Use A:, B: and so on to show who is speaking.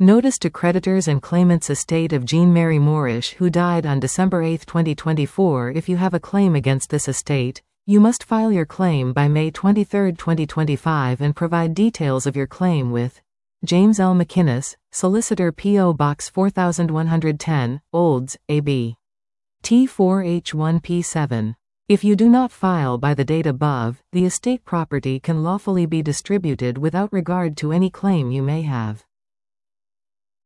A: Notice to creditors and claimants estate of Jean Mary Moorish, who died on December 8, 2024. If you have a claim against this estate, you must file your claim by May 23, 2025 and provide details of your claim with James L. McInnes, Solicitor, P.O. Box 4110, Olds, AB. T4H1P7. If you do not file by the date above, the estate property can lawfully be distributed without regard to any claim you may have.